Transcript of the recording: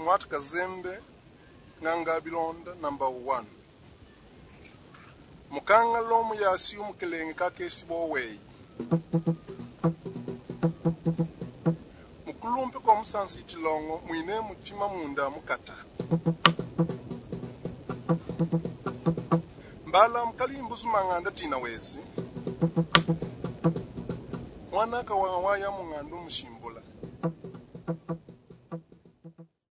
Smart Kazembe Nganga Bilonda number 1. Mukanga lomu ya siu mkelenge kake sibowe. Mukulumpe kwa msansi itilongo muine mutima munda mukata. Mbala mkali mbuzu manganda tina wezi. Mwana kawawaya mungandu mshimbo.